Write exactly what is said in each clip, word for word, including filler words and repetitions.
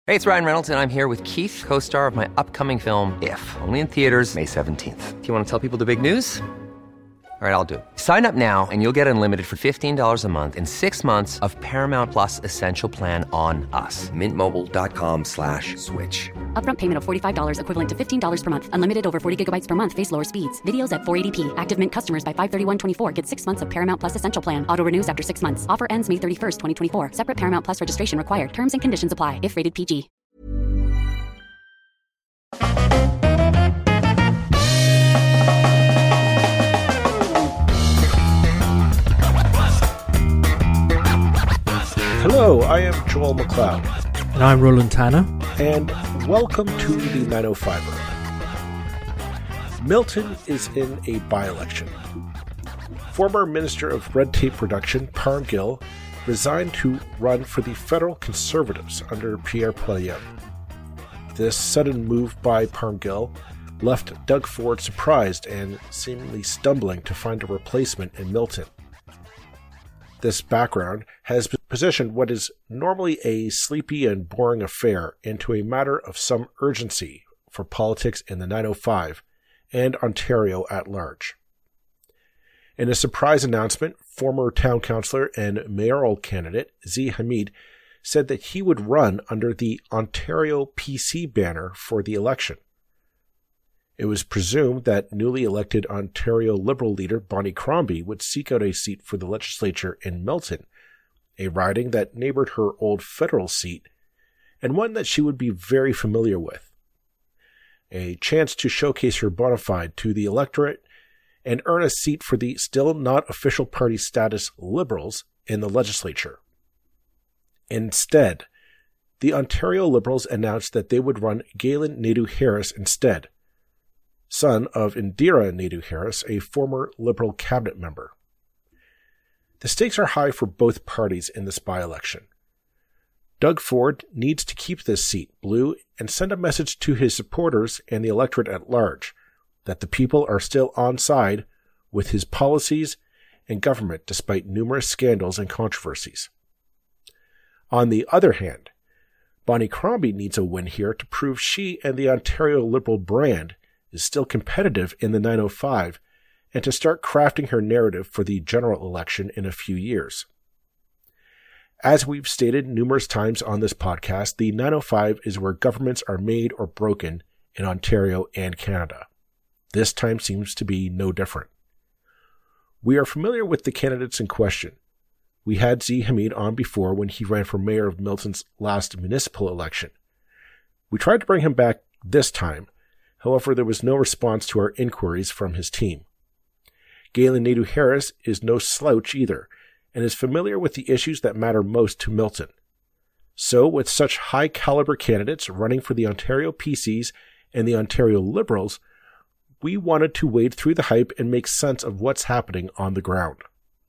Hey, it's Ryan Reynolds, and I'm here with Keith, co-star of my upcoming film, If, only in theaters May seventeenth. Do you want to tell people the big news? All right, I'll do it. Sign up now and you'll get unlimited for fifteen dollars a month and six months of Paramount Plus Essential Plan on us. Mint Mobile dot com slash switch. Upfront payment of forty-five dollars equivalent to fifteen dollars per month. Unlimited over forty gigabytes per month. Face lower speeds. Videos at four eighty p. Active Mint customers by five thirty-one twenty-four get six months of Paramount Plus Essential Plan. Auto renews after six months. Offer ends May thirty-first, twenty twenty-four. Separate Paramount Plus registration required. Terms and conditions apply if rated P G. Hello, I am Joel McLeod. And I'm Roland Tanner. And welcome to the nine oh fiver. Milton is in a by-election. Former Minister of Red Tape Reduction, Parm Gill, resigned to run for the Federal Conservatives under Pierre Poilievre. This sudden move by Parm Gill left Doug Ford surprised and seemingly stumbling to find a replacement in Milton. This background has positioned what is normally a sleepy and boring affair into a matter of some urgency for politics in the nine oh five and Ontario at large. In a surprise announcement, former town councillor and mayoral candidate Zee Hamid said that he would run under the Ontario P C banner for the election. It was presumed that newly elected Ontario Liberal leader Bonnie Crombie would seek out a seat for the legislature in Milton, a riding that neighbored her old federal seat, and one that she would be very familiar with. A chance to showcase her bona fide to the electorate and earn a seat for the still not official party status Liberals in the legislature. Instead, the Ontario Liberals announced that they would run Galen Nadeau-Harris instead, son of Indira Nadeau-Harris, a former Liberal cabinet member. The stakes are high for both parties in this by-election. Doug Ford needs to keep this seat blue and send a message to his supporters and the electorate at large that the people are still on side with his policies and government despite numerous scandals and controversies. On the other hand, Bonnie Crombie needs a win here to prove she and the Ontario Liberal brand is still competitive in the nine oh five and to start crafting her narrative for the general election in a few years. As we've stated numerous times on this podcast, the nine oh five is where governments are made or broken in Ontario and Canada. This time seems to be no different. We are familiar with the candidates in question. We had Zee Hamid on before when he ran for mayor of Milton's last municipal election. We tried to bring him back this time. However, there was no response to our inquiries from his team. Galen Nadeau-Harris is no slouch either, and is familiar with the issues that matter most to Milton. So, with such high-caliber candidates running for the Ontario P Cs and the Ontario Liberals, we wanted to wade through the hype and make sense of what's happening on the ground.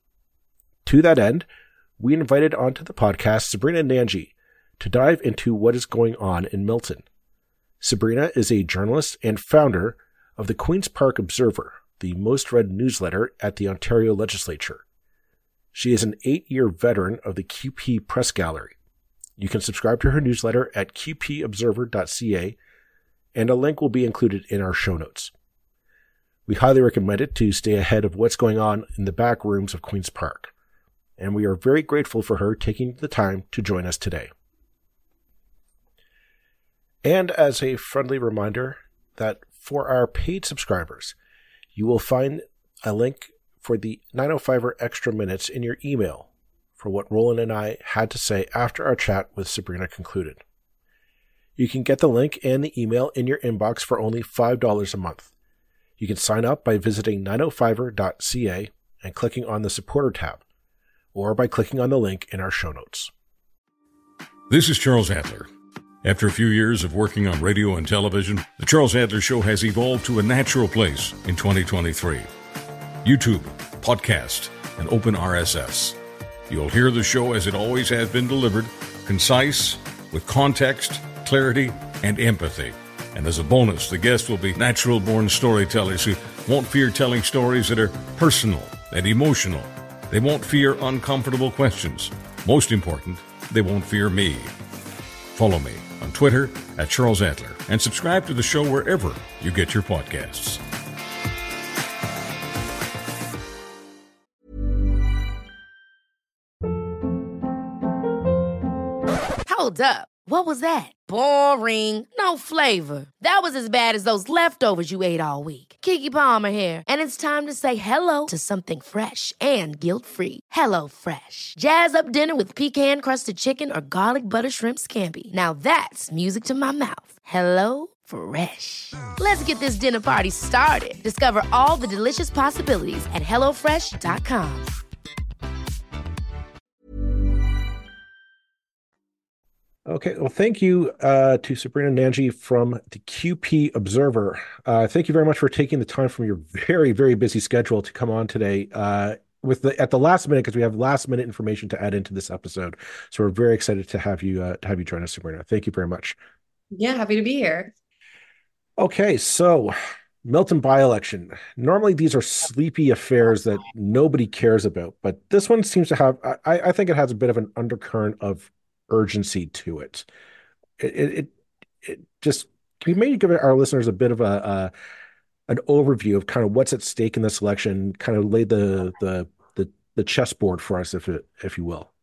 To that end, we invited onto the podcast Sabrina Nanji to dive into what is going on in Milton. Sabrina is a journalist and founder of the Queen's Park Observer, the most read newsletter at the Ontario Legislature. She is an eight-year veteran of the Q P Press Gallery. You can subscribe to her newsletter at q p observer dot c a, and a link will be included in our show notes. We highly recommend it to stay ahead of what's going on in the back rooms of Queen's Park, and we are very grateful for her taking the time to join us today. And as a friendly reminder that for our paid subscribers, you will find a link for the nine oh fiver Extra Minutes in your email for what Roland and I had to say after our chat with Sabrina concluded. You can get the link and the email in your inbox for only five dollars a month. You can sign up by visiting nine oh fiver dot c a and clicking on the Supporter tab, or by clicking on the link in our show notes. This is Charles Adler. After a few years of working on radio and television, The Charles Adler Show has evolved to a natural place in twenty twenty-three. YouTube, podcast, and open R S S. You'll hear the show as it always has been delivered, concise, with context, clarity, and empathy. And as a bonus, the guests will be natural-born storytellers who won't fear telling stories that are personal and emotional. They won't fear uncomfortable questions. Most important, they won't fear me. Follow me on on Twitter at Charles Adler and subscribe to the show wherever you get your podcasts. Hold up. What was that? Boring. No flavor. That was as bad as those leftovers you ate all week. Keke Palmer here, and it's time to say hello to something fresh and guilt-free. Hello Fresh. Jazz up dinner with pecan-crusted chicken or garlic butter shrimp scampi. Now that's music to my mouth. Hello Fresh. Let's get this dinner party started. Discover all the delicious possibilities at hello fresh dot com. Okay, well, thank you uh, to Sabrina Nanji from the Q P Observer. Uh, thank you very much for taking the time from your very, very busy schedule to come on today uh, with the at the last minute, because we have last minute information to add into this episode. So we're very excited to have you uh, to have you join us, Sabrina. Thank you very much. Yeah, happy to be here. Okay, so Milton by-election. Normally, these are sleepy affairs that nobody cares about, but this one seems to have. I, I think it has a bit of an undercurrent of urgency to it. It, it, it just can you maybe give our listeners a bit of a, a an overview of kind of what's at stake in this election, kind of lay the the the, the chessboard for us, if it if you will.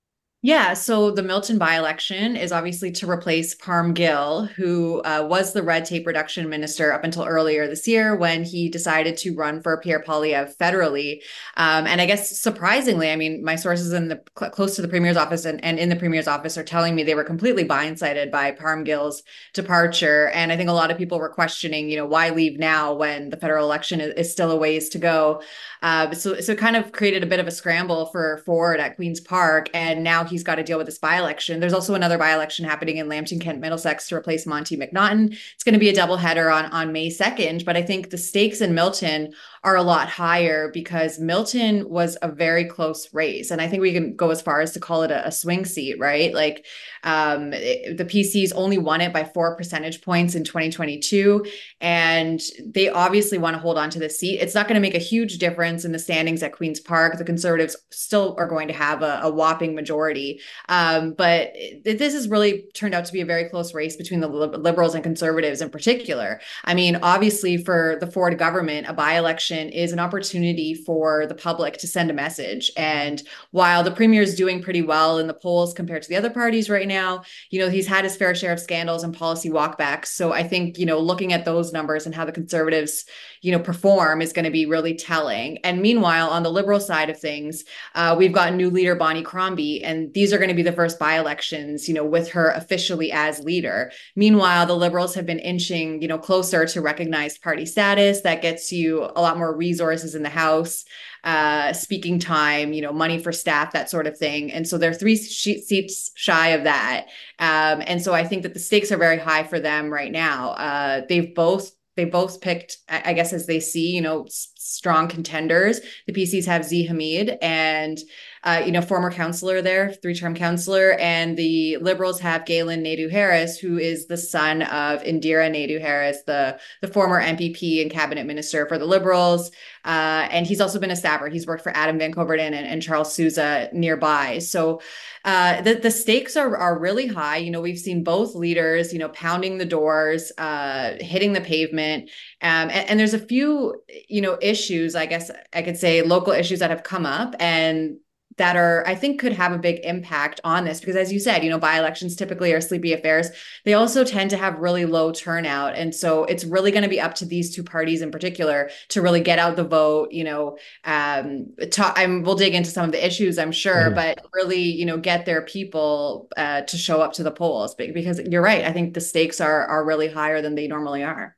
Yeah, so the Milton by-election is obviously to replace Parm Gill, who uh, was the red tape reduction minister up until earlier this year when he decided to run for Pierre Poilievre federally. Um, and I guess surprisingly, I mean, my sources in the cl- close to the premier's office and, and in the premier's office are telling me they were completely blindsided by Parm Gill's departure. And I think a lot of people were questioning, you know, why leave now when the federal election is, is still a ways to go. Uh, so, so it kind of created a bit of a scramble for Ford at Queen's Park. And now he's got to deal with this by-election. There's also another by-election happening in Lambton, Kent, Middlesex to replace Monty McNaughton. It's going to be a doubleheader on, on May second. But I think the stakes in Milton are a lot higher because Milton was a very close race. And I think we can go as far as to call it a, a swing seat, right? Like um, it, the P Cs only won it by four percentage points in twenty twenty-two. And they obviously want to hold on to the seat. It's not going to make a huge difference in the standings at Queen's Park. The Conservatives still are going to have a, a whopping majority. Um, but it, this has really turned out to be a very close race between the Liberals and Conservatives in particular. I mean, obviously for the Ford government, a by-election is an opportunity for the public to send a message. And while the premier is doing pretty well in the polls compared to the other parties right now, you know, he's had his fair share of scandals and policy walkbacks. So I think, you know, looking at those numbers and how the Conservatives, you know, perform is going to be really telling. And meanwhile, on the Liberal side of things, uh, we've got new leader Bonnie Crombie, and these are going to be the first by-elections, you know, with her officially as leader. Meanwhile, the Liberals have been inching, you know, closer to recognized party status. That gets you a lot more resources in the House, uh, speaking time, you know, money for staff, that sort of thing. And so they're three seats shy of that. Um, and so I think that the stakes are very high for them right now. Uh, they've both They both picked, I guess, as they see, you know, strong contenders. The P Cs have Zee Hamid and, uh, you know, former councillor there, three-term councillor. And the Liberals have Galen Naidoo-Harris, who is the son of Indira Naidoo-Harris, the, the former M P P and cabinet minister for the Liberals. Uh, and he's also been a staffer. He's worked for Adam Van Coverden and, and Charles Sousa nearby. So uh, the, the stakes are, are really high. You know, we've seen both leaders, you know, pounding the doors, uh, hitting the pavement. Um, and, and there's a few, you know, issues, I guess I could say local issues that have come up and that are, I think, could have a big impact on this. Because as you said, you know, by-elections typically are sleepy affairs. They also tend to have really low turnout. And so it's really going to be up to these two parties in particular to really get out the vote, you know, um, talk, I'm, we'll dig into some of the issues, I'm sure, mm-hmm. but really, you know, get their people uh, to show up to the polls. Because you're right. I think the stakes are are really higher than they normally are.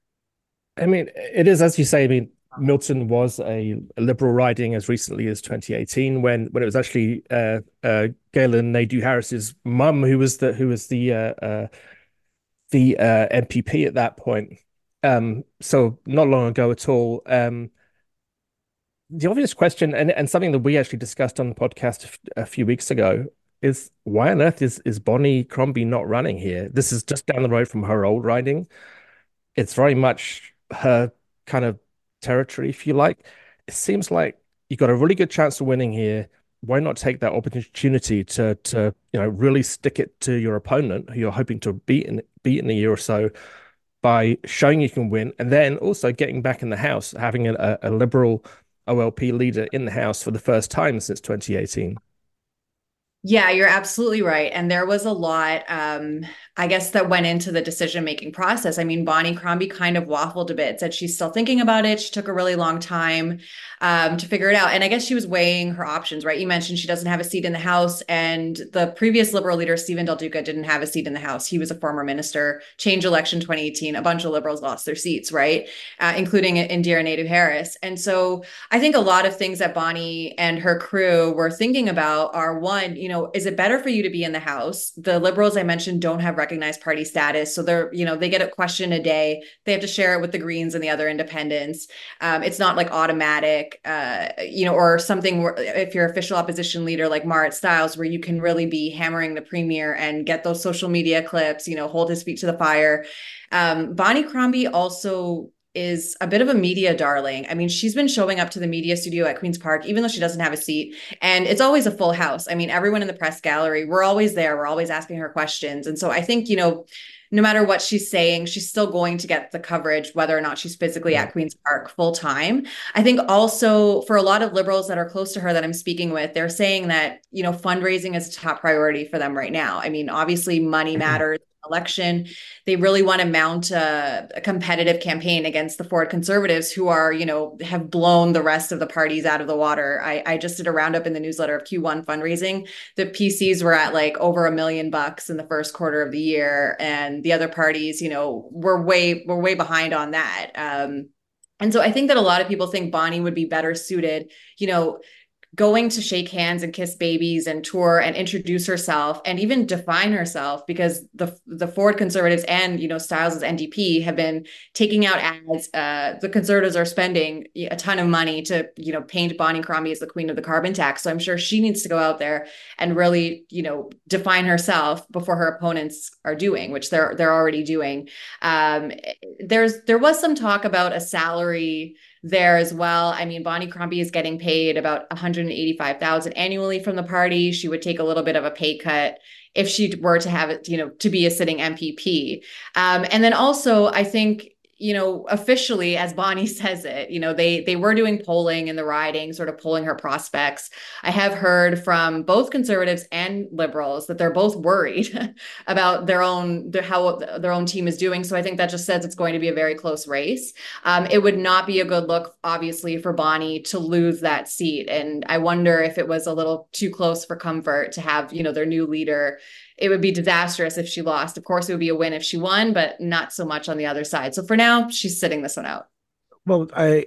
I mean, it is, as you say, I mean, Milton was a, a Liberal riding as recently as twenty eighteen, when when it was actually uh, uh, Galen Naidoo-Harris's mum who was the who was the uh, uh, the uh, M P P at that point. Um, so not long ago at all. Um, the obvious question, and, and something that we actually discussed on the podcast a, a few weeks ago, is why on earth is is Bonnie Crombie not running here? This is just down the road from her old riding. It's very much her kind of territory, if you like. It seems like you got a really good chance of winning here. why not take that opportunity to to you know really stick it to your opponent who you're hoping to beat in beat in a year or so by showing you can win, and then also getting back in the House, having a, a liberal O L P leader in the House for the first time since twenty eighteen. Yeah, you're absolutely right. And there was a lot, um, I guess, that went into the decision-making process. I mean, Bonnie Crombie kind of waffled a bit, said she's still thinking about it. She took a really long time um, to figure it out. And I guess she was weighing her options, right? You mentioned she doesn't have a seat in the House, and the previous Liberal leader, Stephen Del Duca, didn't have a seat in the House. He was a former minister. Change election twenty eighteen, a bunch of Liberals lost their seats, right? Uh, including Indira Naidoo-Harris. And so I think a lot of things that Bonnie and her crew were thinking about are, one, you know, is it better for you to be in the House? The Liberals I mentioned don't have recognized party status. So they're, you know, they get a question a day. They have to share it with the Greens and the other independents. Um, it's not like automatic, uh, you know, or something where if you're official opposition leader like Marit Stiles, where you can really be hammering the premier and get those social media clips, you know, hold his feet to the fire. Um, Bonnie Crombie also is a bit of a media darling. I mean, she's been showing up to the media studio at Queen's Park, even though she doesn't have a seat. And it's always a full house. I mean, everyone in the press gallery, we're always there. We're always asking her questions. And so I think, you know, no matter what she's saying, she's still going to get the coverage, whether or not she's physically at Queen's Park full time. I think also for a lot of Liberals that are close to her that I'm speaking with, they're saying that, you know, fundraising is a top priority for them right now. I mean, obviously money matters. Election, they really want to mount a, a competitive campaign against the Ford Conservatives, who are, you know, have blown the rest of the parties out of the water. I, I just did a roundup in the newsletter of Q one fundraising. The P Cs were at like over a million bucks in the first quarter of the year, and the other parties, you know, were way were way behind on that. Um, and so I think that a lot of people think Bonnie would be better suited, you know, going to shake hands and kiss babies and tour and introduce herself and even define herself, because the the Ford Conservatives and, you know, Stiles' N D P have been taking out ads. Uh, the Conservatives are spending a ton of money to, you know, paint Bonnie Crombie as the queen of the carbon tax. So I'm sure she needs to go out there and really, you know, define herself before her opponents are doing, which they're they're already doing. Um, there's there was some talk about a salary there as well. I mean, Bonnie Crombie is getting paid about one hundred eighty-five thousand dollars annually from the party. She would take a little bit of a pay cut if she were to have it, you know, to be a sitting M P P. Um, and then also, I think, you know, officially, as Bonnie says it, you know, they they were doing polling in the riding, sort of polling her prospects. I have heard from both Conservatives and Liberals that they're both worried about their own, their, how their own team is doing. So I think that just says it's going to be a very close race. Um, it would not be a good look, obviously, for Bonnie to lose that seat. And I wonder if it was a little too close for comfort to have, you know, their new leader. It would be disastrous if she lost. Of course, it would be a win if she won, but not so much on the other side. So for now, she's sitting this one out. Well, I,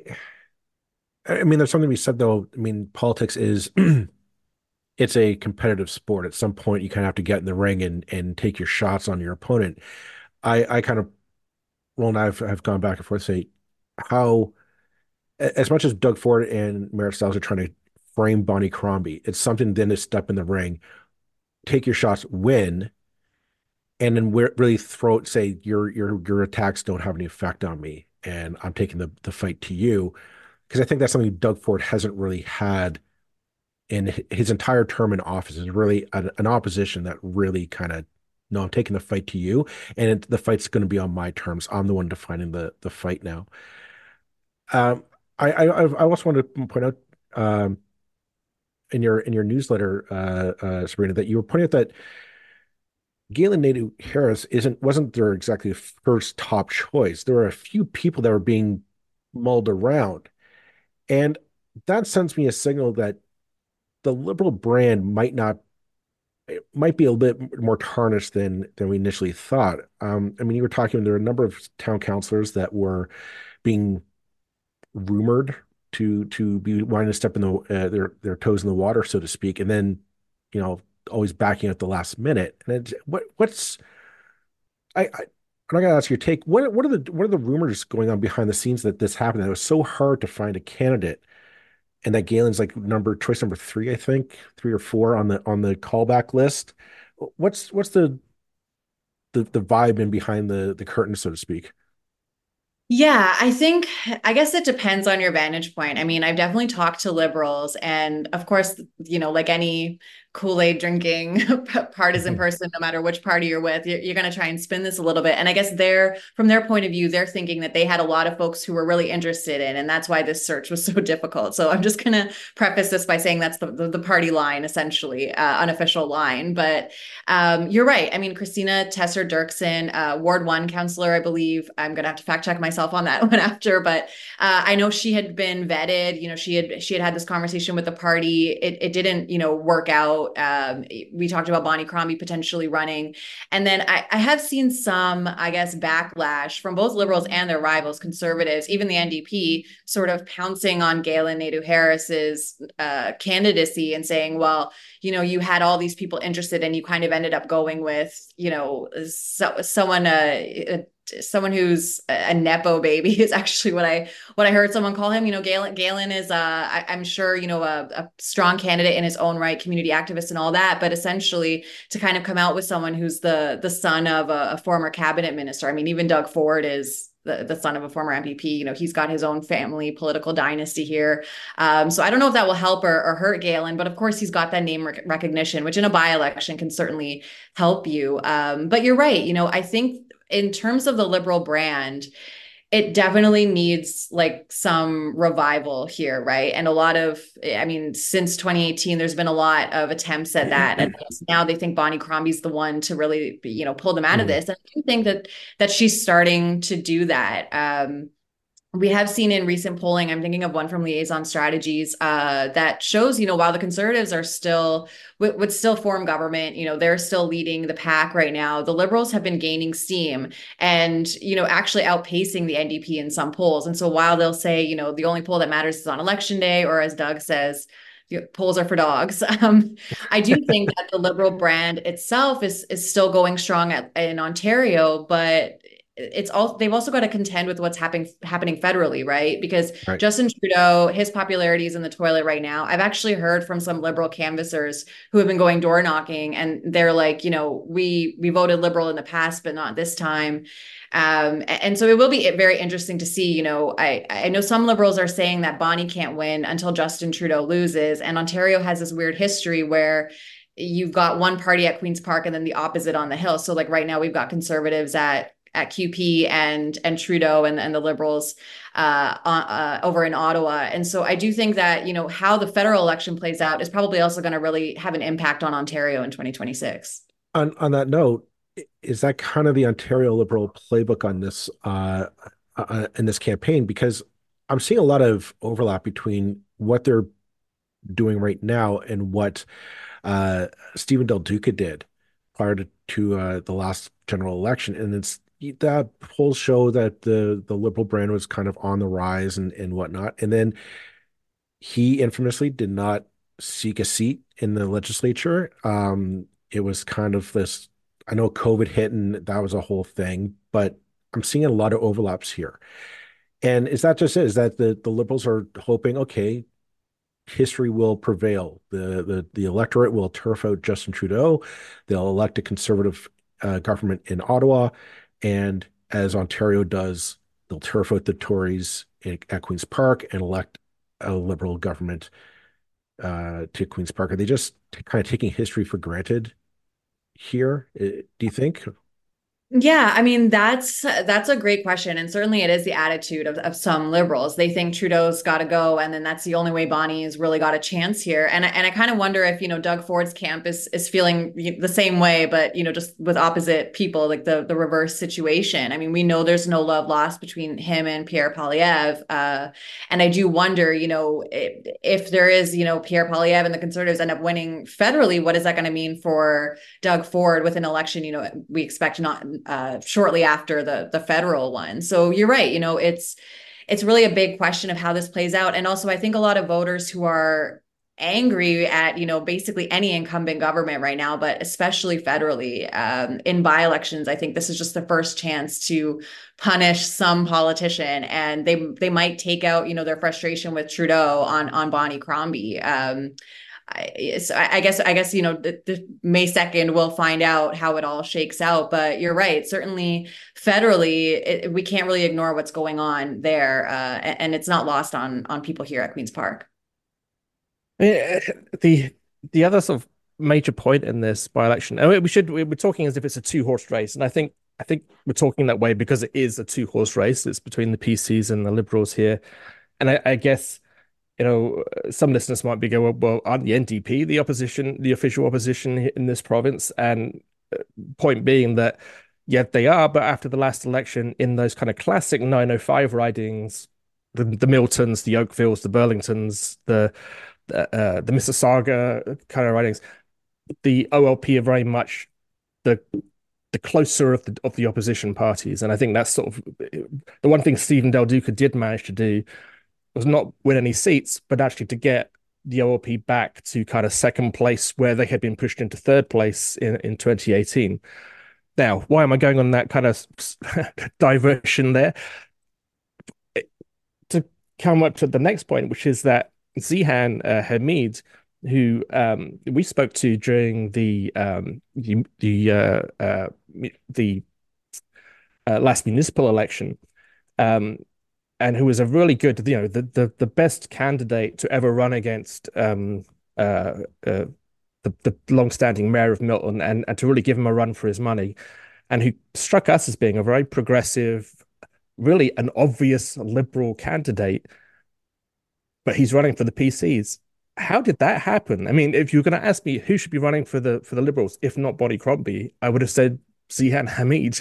I mean, there's something to be said, though. I mean, politics is, it's a competitive sport. At some point, you kind of have to get in the ring and and take your shots on your opponent. I, I kind of, well, and I've I've gone back and forth, say how, as much as Doug Ford and Marit Stiles are trying to frame Bonnie Crombie, it's something then to step in the ring, take your shots, win, and then really throw it, say your your your attacks don't have any effect on me, and I'm taking the the fight to you, because I think that's something Doug Ford hasn't really had in his entire term in office. Is really an, an opposition that really kind of, no, I'm taking the fight to you, and it, the fight's going to be on my terms. I'm the one defining the the fight now. Um, I I I also want to point out um in your in your newsletter, uh, uh, Sabrina, that you were pointing out that Galen Naidoo-Harris isn't wasn't their exactly first top choice. There were a few people that were being mulled around, and that sends me a signal that the Liberal brand might not it might be a little bit more tarnished than than we initially thought. Um, I mean, you were talking. There were a number of town councillors that were being rumored to to be wanting to step in the uh, their their toes in the water, so to speak, and then, you know, always backing at the last minute. And it's, what what's I, I I'm not gonna ask your take. What what are the what are the rumors going on behind the scenes that this happened? That it was so hard to find a candidate, and that Galen's like number choice number three, I think, three or four on the on the callback list. What's what's the the the vibe in behind the the curtain, so to speak? Yeah, I think, I guess it depends on your vantage point. I mean, I've definitely talked to liberals, and of course, you know, like any Kool-Aid drinking partisan Mhm. person, no matter which party you're with, you're, you're going to try and spin this a little bit. And I guess they're, from their point of view, they're thinking that they had a lot of folks who were really interested in, and that's why this search was so difficult. So I'm just going to preface this by saying that's the, the, the party line, essentially, uh, unofficial line. But um, you're right. I mean, Christina Tesser Dirksen, uh, Ward one counselor, I believe. I'm going to have to fact check myself on that one after, but uh, I know she had been vetted. You know, she had she had had this conversation with the party. It, it didn't, you know, work out. Um, we talked about Bonnie Crombie potentially running, and then I, I have seen some, I guess, backlash from both liberals and their rivals, conservatives, even the N D P, sort of pouncing on Galen Nadeau Harris's uh, candidacy and saying, well, you know, you had all these people interested and you kind of ended up going with, you know, so, someone, uh, someone who's a nepo baby is actually what I what I heard someone call him. You know, Galen Galen is uh I, I'm sure, you know, a, a strong candidate in his own right, community activist and all that, but essentially to kind of come out with someone who's the the son of a, a former cabinet minister. I mean, even Doug Ford is the, the son of a former M P P. You know, he's got his own family political dynasty here. Um, so I don't know if that will help or, or hurt Galen, but of course he's got that name rec- recognition, which in a by-election can certainly help you. Um, but you're right. You know, I think in terms of the liberal brand, it definitely needs like some revival here, right? And a lot of, I mean, since twenty eighteen, there's been a lot of attempts at that, and now they think Bonnie Crombie's the one to really, you know, pull them out of Mhm. this. And I do think that that she's starting to do that. Um, we have seen in recent polling, I'm thinking of one from Liaison Strategies, uh, that shows, you know, while the conservatives are still, would, would still form government, you know, they're still leading the pack right now. The liberals have been gaining steam and, you know, actually outpacing the N D P in some polls. And so while they'll say, you know, the only poll that matters is on election day, or as Doug says, the polls are for dogs. Um, I do think that the liberal brand itself is is still going strong at, in Ontario, but it's all they've also got to contend with what's happening happening federally, right? Because Right. Justin Trudeau, his popularity is in the toilet right now. I've actually heard from some liberal canvassers who have been going door knocking, and they're like, you know, we we voted liberal in the past, but not this time. Um, and so it will be very interesting to see. You know, I I know some liberals are saying that Bonnie can't win until Justin Trudeau loses, and Ontario has this weird history where you've got one party at Queen's Park and then the opposite on the Hill. So like right now we've got conservatives at at Q P and and Trudeau and, and the Liberals uh, uh, over in Ottawa. And so I do think that, you know, how the federal election plays out is probably also going to really have an impact on Ontario in twenty twenty-six. On on that note, is that kind of the Ontario Liberal playbook on this uh, uh, in this campaign? Because I'm seeing a lot of overlap between what they're doing right now and what uh, Stephen Del Duca did prior to, to uh, the last general election, and it's that polls show that the the liberal brand was kind of on the rise and and whatnot, and then he infamously did not seek a seat in the legislature. Um, it was kind of this. I know COVID hit and that was a whole thing, but I'm seeing a lot of overlaps here. And is that just it? Is that the the liberals are hoping, okay, history will prevail. The the the electorate will turf out Justin Trudeau. They'll elect a conservative uh, government in Ottawa, and as Ontario does, they'll turf out the Tories in, at Queen's Park and elect a liberal government uh, to Queen's Park. Are they just t- kind of taking history for granted here? Uh, Do you think? Yeah, I mean that's that's a great question, and certainly it is the attitude of, of some liberals. They think Trudeau's got to go, and then that's the only way Bonnie's really got a chance here. And and I kind of wonder if you know Doug Ford's camp is is feeling the same way, but you know just with opposite people, like the the reverse situation. I mean, we know there's no love lost between him and Pierre Poilievre, uh, and I do wonder, you know, if, if there is, you know, Pierre Poilievre and the Conservatives end up winning federally, what is that going to mean for Doug Ford with an election? You know, we expect not uh, shortly after the the federal one. So you're right. You know, it's it's really a big question of how this plays out. And also, I think a lot of voters who are angry at you know basically any incumbent government right now, but especially federally um, in by-elections, I think this is just the first chance to punish some politician, and they they might take out you know their frustration with Trudeau on on Bonnie Crombie. Um, I, so I, I guess I guess you know the, the May second we'll find out how it all shakes out. But you're right. Certainly federally, it, we can't really ignore what's going on there, uh, and, and it's not lost on on people here at Queens Park. Eh, The the other sort of major point in this by-election, I mean, we should we're talking as if it's a two-horse race, and I think I think we're talking that way because it is a two-horse race. It's between the P Cs and the Liberals here, and I, I guess you know some listeners might be going, well, well, aren't the N D P the opposition, the official opposition in this province? And uh, point being that yeah, they are, but after the last election, in those kind of classic nine oh five ridings, the the Miltons, the Oakvilles, the Burlingtons, the uh, the Mississauga kind of ridings, the O L P are very much the the closer of the of the opposition parties, and I think that's sort of the one thing Stephen Del Duca did manage to do was not win any seats, but actually to get the O L P back to kind of second place where they had been pushed into third place in in twenty eighteen. Now, why am I going on that kind of diversion there? To come up to the next point, which is that Zihan uh, Hamid, who um, we spoke to during the um, the the uh, uh, the uh, last municipal election, um, and who was a really good, you know, the the, the best candidate to ever run against um, uh, uh, the the long-standing mayor of Milton, and and to really give him a run for his money, and who struck us as being a very progressive, really an obvious liberal candidate, but he's running for the P Cs. How did that happen? I mean, if you're going to ask me who should be running for the for the Liberals, if not Bonnie Crombie, I would have said Zihan Hamid.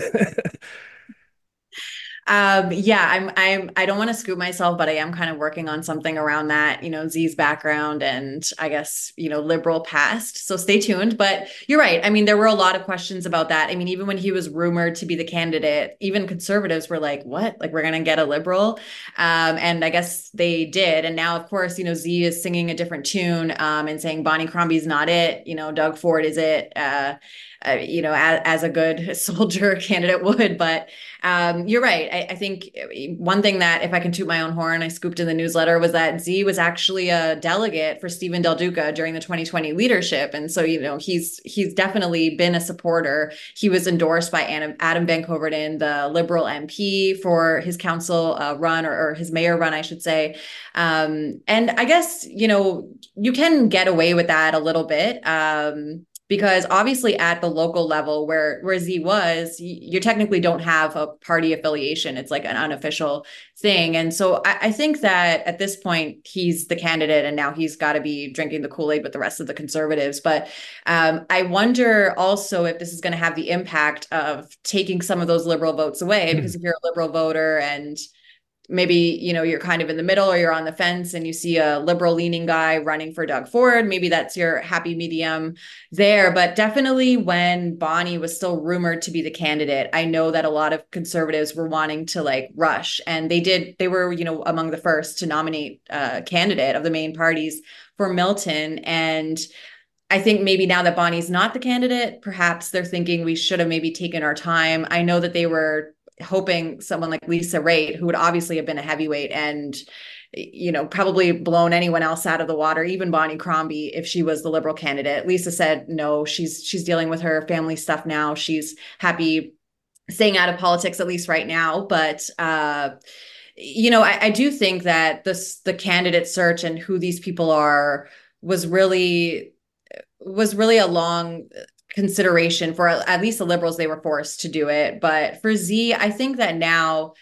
Um, yeah, I'm, I'm, I don't want to scoop myself, but I am kind of working on something around that, you know, Z's background and I guess, you know, liberal past. So stay tuned, but you're right. I mean, there were a lot of questions about that. I mean, even when he was rumored to be the candidate, even conservatives were like, what, like, we're going to get a liberal. Um, and I guess they did. And now, of course, you know, Z is singing a different tune, um, and saying Bonnie Crombie's not it, you know, Doug Ford is it, uh, uh, you know, as, as a good soldier candidate would. But um, you're right. I, I think one thing that, if I can toot my own horn, I scooped in the newsletter was that Z was actually a delegate for Stephen Del Duca during the twenty twenty leadership. And so, you know, he's he's definitely been a supporter. He was endorsed by Adam, Adam Van Coverton, the Liberal M P, for his council uh, run or, or his mayor run, I should say. Um, and I guess, you know, you can get away with that a little bit. Um, Because obviously at the local level where, where Z was, you technically don't have a party affiliation. It's like an unofficial thing. And so I, I think that at this point, he's the candidate and now he's got to be drinking the Kool-Aid with the rest of the conservatives. But um, I wonder also if this is going to have the impact of taking some of those liberal votes away, mm-hmm. because if you're a liberal voter and maybe, you know, you're kind of in the middle or you're on the fence and you see a liberal leaning guy running for Doug Ford, maybe that's your happy medium there. But definitely when Bonnie was still rumored to be the candidate, I know that a lot of conservatives were wanting to like rush, and they did, they were, you know, among the first to nominate a candidate of the main parties for Milton. And I think maybe now that Bonnie's not the candidate, perhaps they're thinking we should have maybe taken our time. I know that they were hoping someone like Lisa Raitt, who would obviously have been a heavyweight and, you know, probably blown anyone else out of the water, even Bonnie Crombie, if she was the Liberal candidate. Lisa said, no, she's, she's dealing with her family stuff now. She's happy staying out of politics, at least right now. But, uh, you know, I, I do think that this, the candidate search and who these people are was really, was really a long consideration for at least the Liberals. They were forced to do it. But for Z, I think that now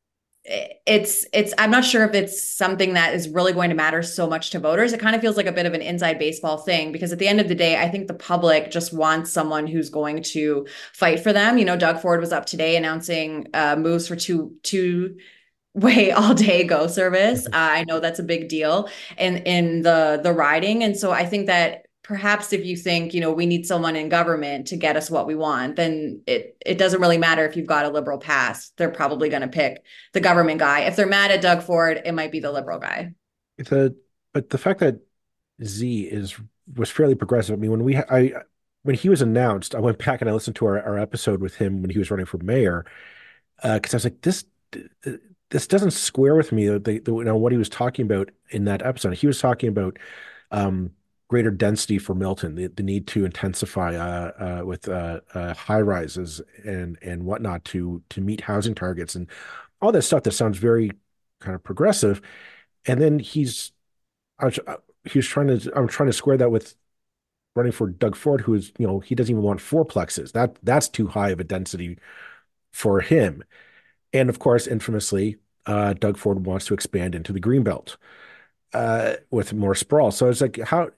it's, it's, I'm not sure if it's something that is really going to matter so much to voters. It kind of feels like a bit of an inside baseball thing, because at the end of the day, I think the public just wants someone who's going to fight for them. You know, Doug Ford was up today announcing uh, moves for two, two, way all day go service. Uh, I know that's a big deal in, in the, the riding. And so I think that perhaps if you think, you know, we need someone in government to get us what we want, then it, it doesn't really matter if you've got a Liberal pass. They're probably going to pick the government guy. If they're mad at Doug Ford, it might be the Liberal guy. The, but the fact that Z is, was fairly progressive. I mean, when we, I, when he was announced, I went back and I listened to our, our episode with him when he was running for mayor. Uh, cause I was like, this, this doesn't square with me. The, the, you know, what he was talking about in that episode. He was talking about, um, greater density for Milton, the, the need to intensify uh, uh, with uh, uh, high rises and and whatnot to to meet housing targets and all that stuff that sounds very kind of progressive. And then he's I was, uh, he was trying to I'm trying to square that with running for Doug Ford, who is, you know, he doesn't even want fourplexes. That that's too high of a density for him. And of course, infamously, uh, Doug Ford wants to expand into the Greenbelt uh, with more sprawl. So it's like, how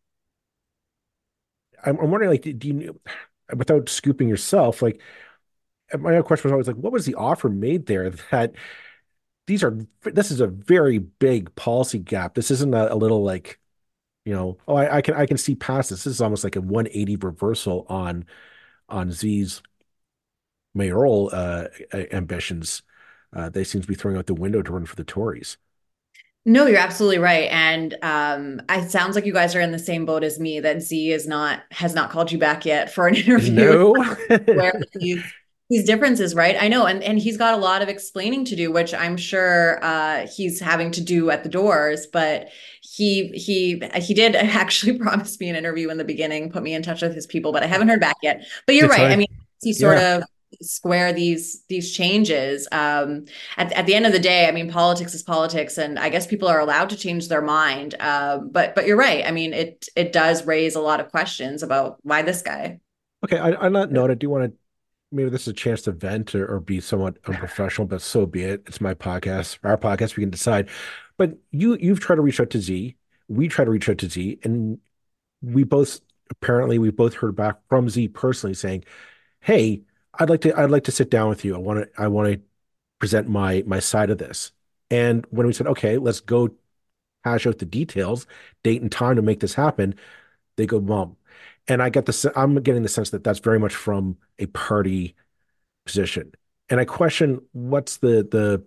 I'm, I'm wondering, like, do you, without scooping yourself, like, my other question was always like, what was the offer made there that these are, this is a very big policy gap. This isn't a, a little like, you know, oh, I, I can I can see past this. This is almost like a one eighty reversal on on Z's mayoral uh, ambitions. Uh, they seem to be throwing out the window to run for the Tories. No, you're absolutely right. And um, it sounds like you guys are in the same boat as me, that Z is not has not called you back yet for an interview. No. Where these, these differences, right? I know. And, and he's got a lot of explaining to do, which I'm sure uh, he's having to do at the doors. But he he he did actually promise me an interview in the beginning, put me in touch with his people, but I haven't heard back yet. But you're right. I mean, he sort yeah. of square these these changes. Um, at, at the end of the day, I mean, politics is politics, and I guess people are allowed to change their mind. Uh, but but you're right. I mean, it it does raise a lot of questions about why this guy. Okay, I, on that note, I do want to, maybe this is a chance to vent or, or be somewhat unprofessional, but so be it. It's my podcast, our podcast. We can decide. But you you've tried to reach out to Z. We try to reach out to Z, and we both apparently we both heard back from Z personally saying, "Hey, I'd like to I'd like to sit down with you. I want to I want to present my my side of this." And when we said, "Okay, let's go hash out the details, date and time to make this happen," they go, "Mom." And I get the I'm getting the sense that that's very much from a party position. And I question what's the the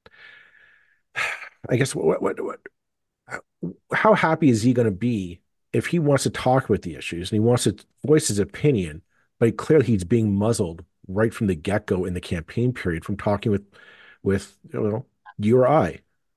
I guess what what what how happy is he going to be if he wants to talk about the issues and he wants to voice his opinion, but clearly he's being muzzled right from the get-go in the campaign period from talking with with you know you or I.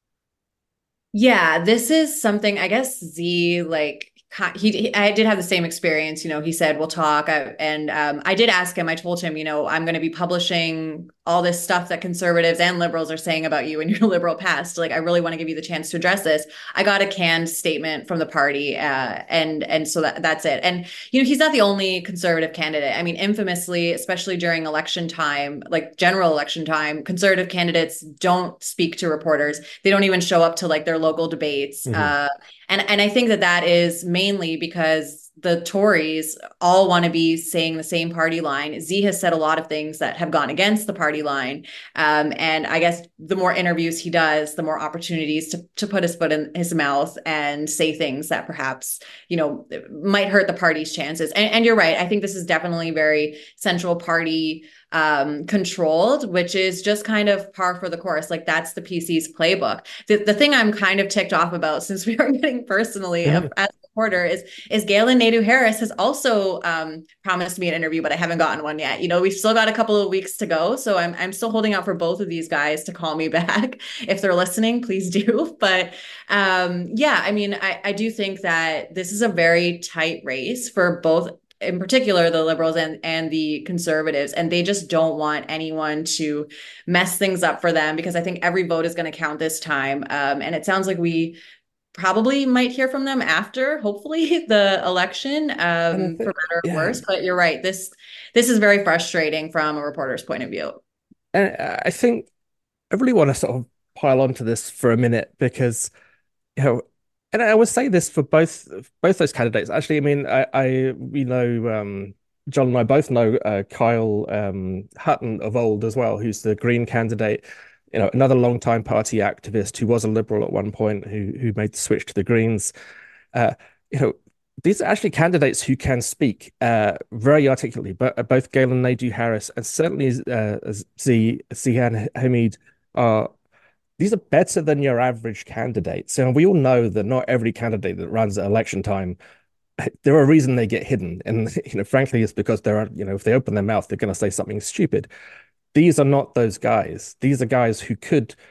Yeah, this is something, I guess Z, like, he, he I did have the same experience. You know, he said, we'll talk. I, and um, I did ask him, I told him, you know, I'm going to be publishing all this stuff that conservatives and liberals are saying about you and your liberal past. Like, I really want to give you the chance to address this. I got a canned statement from the party. Uh, and, and so that, that's it. And, you know, he's not the only conservative candidate. I mean, infamously, especially during election time, like general election time, conservative candidates don't speak to reporters. They don't even show up to like their local debates. Mm-hmm. Uh, and, and I think that that is mainly because the Tories all want to be saying the same party line. Z has said a lot of things that have gone against the party line. Um, and I guess the more interviews he does, the more opportunities to, to put his foot in his mouth and say things that perhaps, you know, might hurt the party's chances. And, and you're right. I think this is definitely very central party um, controlled, which is just kind of par for the course. Like, that's the P C's playbook. The, the thing I'm kind of ticked off about, since we are getting personally mm-hmm. as a reporter, is, is Galen Naidoo-Harris has also um, promised me an interview, but I haven't gotten one yet. You know, we've still got a couple of weeks to go. So I'm, I'm still holding out for both of these guys to call me back. If they're listening, please do. But um, yeah, I mean, I, I do think that this is a very tight race for both, in particular, the liberals and, and the conservatives, and they just don't want anyone to mess things up for them, because I think every vote is going to count this time. Um, and it sounds like we probably might hear from them after, hopefully, the election, um, think, for better or yeah. worse. But you're right. This, this is very frustrating from a reporter's point of view. And I think I really want to sort of pile onto this for a minute, because, you know, and I would say this for both both those candidates. Actually, I mean, I, I we know um, John and I both know uh, Kyle um, Hutton of old as well, who's the Green candidate. You know, another longtime party activist who was a liberal at one point, who who made the switch to the Greens. Uh, you know, these are actually candidates who can speak uh, very articulately. But both Galen Naidoo-Harris and certainly uh, Z Zihan Hamid are. These are better than your average candidates. And we all know that not every candidate that runs at election time, there are a reason they get hidden. And, you know, frankly, it's because they're, you know, if they open their mouth, they're going to say something stupid. These are not those guys. These are guys who could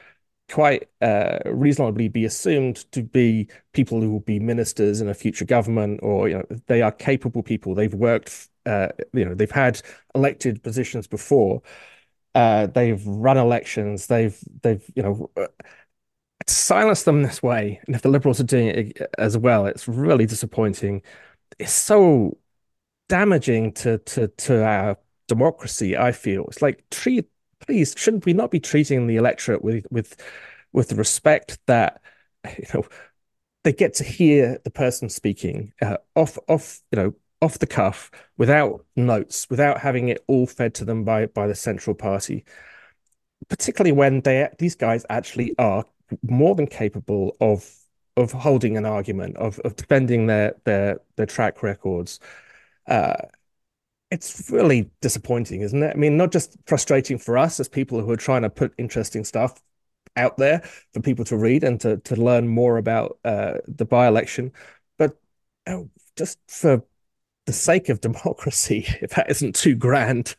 quite uh, reasonably be assumed to be people who will be ministers in a future government, or you know, they are capable people. They've worked, uh, you know, they've had elected positions before. Uh, they've run elections. They've they've you know uh, to silence them this way, and if the Liberals are doing it as well, it's really disappointing. It's so damaging to to to our democracy, I feel. It's like, treat, please, shouldn't we not be treating the electorate with with with the respect that, you know, they get to hear the person speaking uh, off off you know off the cuff, without notes, without having it all fed to them by by the central party, particularly when they these guys actually are more than capable of of holding an argument, of of defending their their their track records. Uh, it's really disappointing, isn't it? I mean, not just frustrating for us as people who are trying to put interesting stuff out there for people to read and to to learn more about uh, the by-election, but oh, just for the sake of democracy, if that isn't too grand.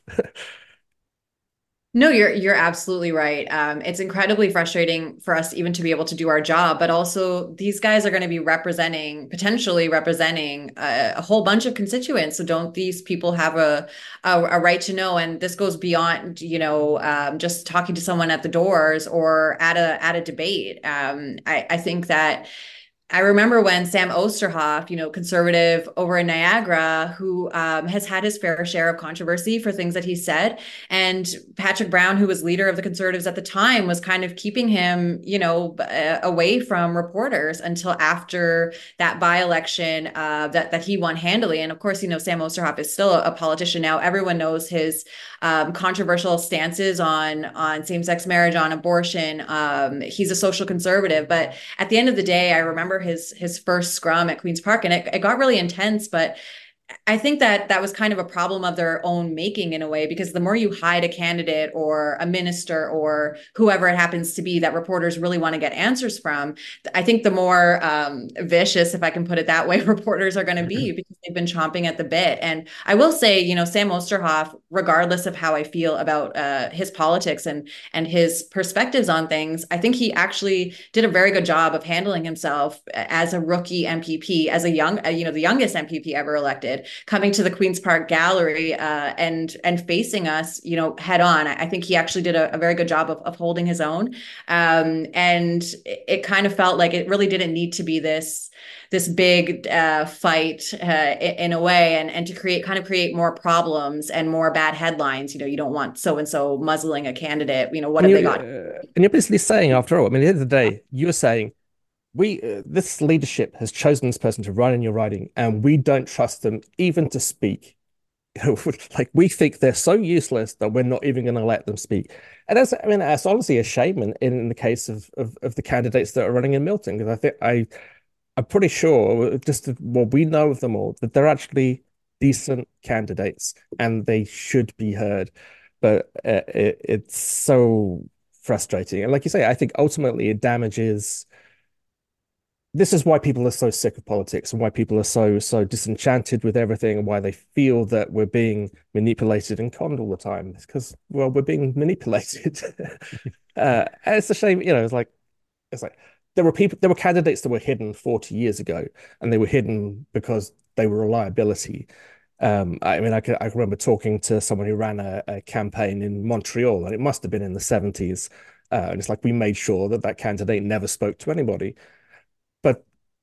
No, you're you're absolutely right. Um, it's incredibly frustrating for us even to be able to do our job, but also these guys are going to be representing, potentially representing a, a whole bunch of constituents. So don't these people have a, a a right to know? And this goes beyond, you know, um, just talking to someone at the doors or at a at a debate. Um, I, I think that. I remember when Sam Osterhoff, you know, conservative over in Niagara, who um, has had his fair share of controversy for things that he said. And Patrick Brown, who was leader of the Conservatives at the time, was kind of keeping him, you know, away from reporters until after that by-election uh, that, that he won handily. And of course, you know, Sam Osterhoff is still a politician now. Everyone knows his um, controversial stances on, on same-sex marriage, on abortion. Um, he's a social conservative. But at the end of the day, I remember his his first scrum at Queen's Park, and it, it got really intense, but I think that that was kind of a problem of their own making in a way, because the more you hide a candidate or a minister or whoever it happens to be that reporters really want to get answers from, I think the more um, vicious, if I can put it that way, reporters are going to be, because they've been chomping at the bit. And I will say, you know, Sam Osterhoff, regardless of how I feel about uh, his politics and and his perspectives on things, I think he actually did a very good job of handling himself as a rookie M P P, as a young, uh, you know, the youngest M P P ever elected, coming to the Queen's Park Gallery uh, and and facing us, you know, head on. I think he actually did a, a very good job of, of holding his own. Um, and it, it kind of felt like it really didn't need to be this this big uh, fight uh, in a way, and and to create kind of create more problems and more bad headlines. You know, you don't want so and so muzzling a candidate. You know, what and have they got? Uh, and you're basically saying, after all, I mean, at the end of the day, you were saying, we uh, this leadership has chosen this person to run in your riding, and we don't trust them even to speak. You know, like, we think they're so useless that we're not even going to let them speak. And that's, I mean, that's honestly a shame in, in the case of, of of the candidates that are running in Milton, because I think I I'm pretty sure, just what well, we know of them all, that they're actually decent candidates and they should be heard. But uh, it, it's so frustrating, and like you say, I think ultimately it damages. This is why people are so sick of politics, and why people are so so disenchanted with everything, and why they feel that we're being manipulated and conned all the time. It's because, well, we're being manipulated. uh, and it's a shame, you know. It's like it's like there were people, there were candidates that were hidden forty years ago, and they were hidden because they were a liability. Um, I mean, I can, I remember talking to someone who ran a, a campaign in Montreal, and it must have been in the seventies. Uh, and it's like, we made sure that that candidate never spoke to anybody. But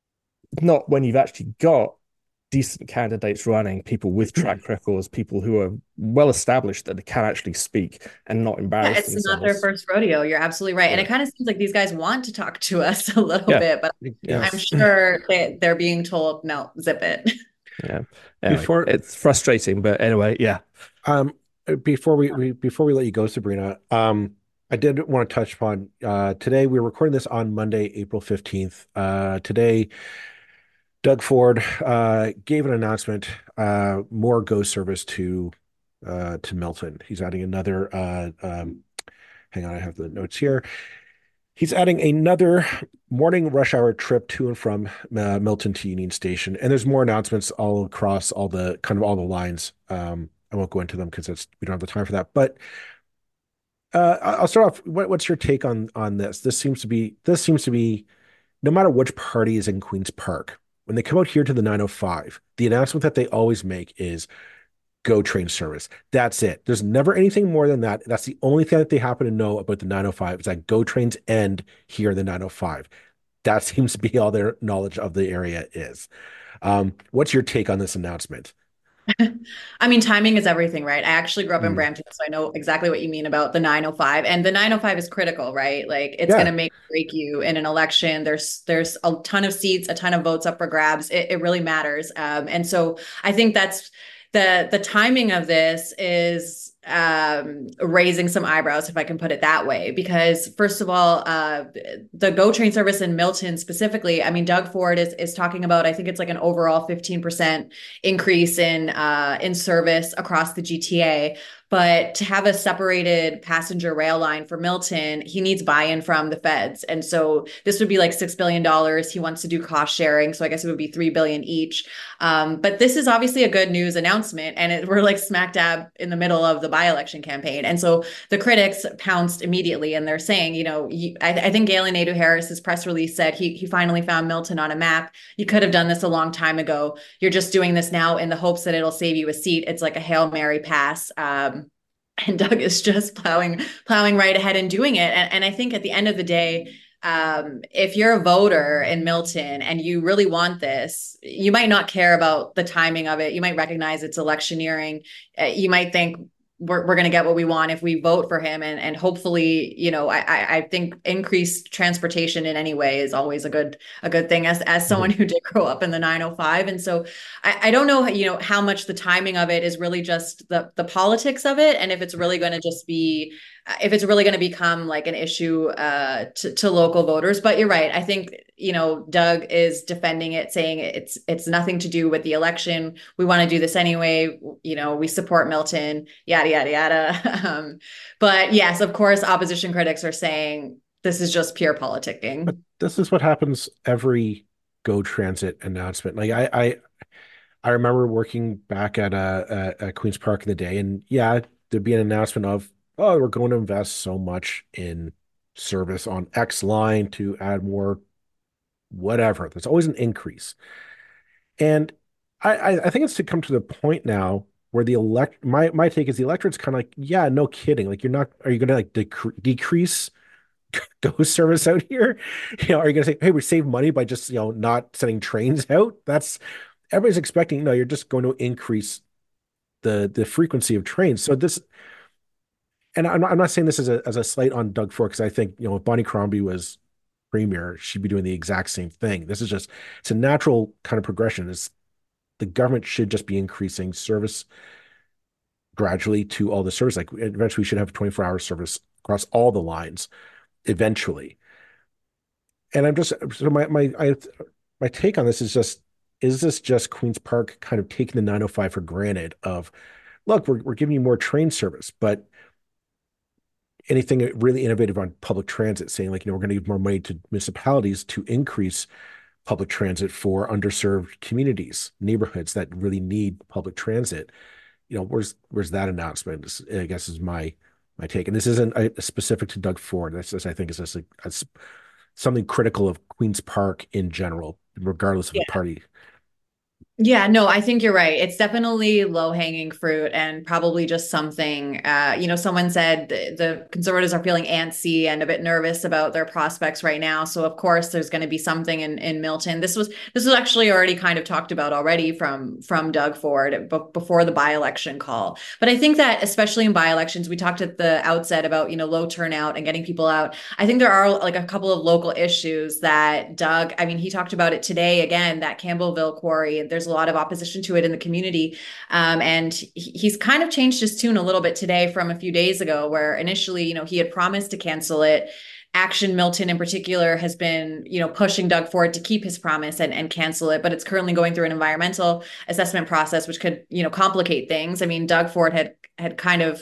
not when you've actually got decent candidates running, people with track records, people who are well established that they can actually speak and not embarrass yeah, it's themselves. Not their first rodeo. You're absolutely right. Yeah. And it kind of seems like these guys want to talk to us a little yeah. bit, but yes. I'm sure they, they're being told, no, zip it. Yeah. Anyway, before it's frustrating, but anyway, yeah. Um, before we, we before we let you go, Sabrina, um, I did want to touch upon uh, today. We're recording this on Monday, April fifteenth. Uh, today, Doug Ford uh, gave an announcement, uh, more Go service to uh, to Milton. He's adding another, uh, um, hang on, I have the notes here. He's adding another morning rush hour trip to and from uh, Milton to Union Station. And there's more announcements all across all the kind of all the lines. Um, I won't go into them because it's we don't have the time for that. But Uh, I'll start off. What, what's your take on on this? This seems to be this seems to be no matter which party is in Queen's Park, when they come out here to the nine oh five, the announcement that they always make is GO train service. That's it. There's never anything more than that. That's the only thing that they happen to know about the nine oh five is that GO trains end here in the nine oh five. That seems to be all their knowledge of the area is. Um, what's your take on this announcement? I mean, timing is everything, right? I actually grew up in Mm. Brampton, so I know exactly what you mean about the nine oh five. And the nine oh five is critical, right? Like it's going Yeah. to make or break you in an election. There's there's a ton of seats, a ton of votes up for grabs. It, it really matters. Um, and so I think that's the the timing of this is um raising some eyebrows, if I can put it that way, because first of all, uh the GO train service in Milton specifically, I mean, Doug Ford is is talking about, I think it's like an overall fifteen percent increase in uh in service across the G T A. But to have a separated passenger rail line for Milton, he needs buy-in from the feds. And so this would be like six billion dollars. He wants to do cost sharing. So I guess it would be three billion dollars each. Um, but this is obviously a good news announcement. And it, we're like smack dab in the middle of the by-election campaign. And so the critics pounced immediately and they're saying, you know, you, I, I think Galen Nadeau Harris's press release said he, he finally found Milton on a map. You could have done this a long time ago. You're just doing this now in the hopes that it'll save you a seat. It's like a Hail Mary pass. Um, and Doug is just plowing plowing right ahead and doing it. And, and I think at the end of the day, um, if you're a voter in Milton and you really want this, you might not care about the timing of it. You might recognize it's electioneering. Uh, you might think we're, we're going to get what we want if we vote for him. And, and hopefully, you know, I, I think increased transportation in any way is always a good, a good thing as, as someone who did grow up in the nine oh five. And so I, I don't know, you know, how much the timing of it is really just the, the politics of it. And if it's really going to just be, if it's really going to become like an issue uh, to, to local voters. But you're right. I think, you know, Doug is defending it, saying it's it's nothing to do with the election. We want to do this anyway. You know, we support Milton, yada, yada, yada. um, but yes, of course, opposition critics are saying this is just pure politicking. But this is what happens every GO Transit announcement. Like I, I, I remember working back at a, a, a Queen's Park in the day, and yeah, there'd be an announcement of, oh, we're going to invest so much in service on X line to add more, whatever. There's always an increase. And I, I, I think it's to come to the point now where the elect, my, my take is the electorate's kind of like, yeah, no kidding. Like, you're not, are you going to like dec decrease GO service out here? You know, are you going to say, hey, we save money by just, you know, not sending trains out? That's, everybody's expecting, no, you're just going to increase the, the frequency of trains. So this, and I'm not, I'm not saying this as a as a slight on Doug Ford, because I think, you know, if Bonnie Crombie was premier, she'd be doing the exact same thing. This is just, it's a natural kind of progression. Is the government should just be increasing service gradually to all the service. Like eventually we should have twenty-four hour service across all the lines eventually. And I'm just, so my my I, my take on this is just, is this just Queen's Park kind of taking the nine oh five for granted of, look, we're we're giving you more train service, but anything really innovative on public transit, saying like, you know, we're going to give more money to municipalities to increase public transit for underserved communities, neighborhoods that really need public transit. You know, where's where's that announcement? I guess is my my take. And this isn't a, specific to Doug Ford. This, this I think is just a, a, something critical of Queen's Park in general, regardless of Yeah. the party. Yeah, no, I think you're right. It's definitely low-hanging fruit and probably just something, uh, you know, someone said the, the conservatives are feeling antsy and a bit nervous about their prospects right now. So of course there's going to be something in, in Milton. This was this was actually already kind of talked about already from from Doug Ford b- before the by-election call. But I think that especially in by-elections, we talked at the outset about, you know, low turnout and getting people out. I think there are like a couple of local issues that Doug, I mean, he talked about it today again, that Campbellville quarry, and there's a lot of opposition to it in the community. Um, and he, he's kind of changed his tune a little bit today from a few days ago, where initially, you know, he had promised to cancel it. Action Milton in particular has been, you know, pushing Doug Ford to keep his promise and, and cancel it, but it's currently going through an environmental assessment process, which could, you know, complicate things. I mean, Doug Ford had had kind of